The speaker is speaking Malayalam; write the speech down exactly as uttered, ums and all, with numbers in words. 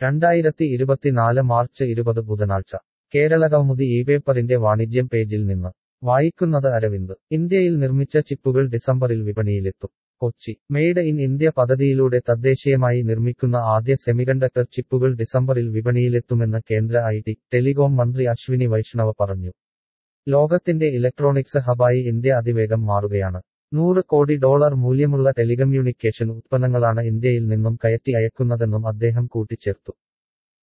രണ്ടായിരത്തി ഇരുപത്തിനാല് മാർച്ച് ഇരുപത് ബുധനാഴ്ച കേരളകൗമുദി ഇപേപ്പറിന്റെ വാണിജ്യം പേജിൽ നിന്ന് വായിക്കുന്നത് അരവിന്ദ്. ഇന്ത്യയിൽ നിർമ്മിച്ച ചിപ്പുകൾ ഡിസംബറിൽ വിപണിയിലെത്തും. കൊച്ചി. മെയ്ഡ് ഇൻ ഇന്ത്യ പദ്ധതിയിലൂടെ തദ്ദേശീയമായി നിർമ്മിക്കുന്ന ആദ്യ സെമികണ്ടക്ടർ ചിപ്പുകൾ ഡിസംബറിൽ വിപണിയിലെത്തുമെന്ന് കേന്ദ്ര ഐ ടി, ടെലികോം മന്ത്രി അശ്വിനി വൈഷ്ണവ് പറഞ്ഞു. ലോകത്തിന്റെ ഇലക്ട്രോണിക്സ് ഹബായി ഇന്ത്യ അതിവേഗം മാറുകയാണ്. നൂറ് കോടി ഡോളർ മൂല്യമുള്ള ടെലികമ്മ്യൂണിക്കേഷൻ ഉത്പന്നങ്ങളാണ് ഇന്ത്യയിൽ നിന്നും കയറ്റി അയക്കുന്നതെന്നും അദ്ദേഹം കൂട്ടിച്ചേർത്തു.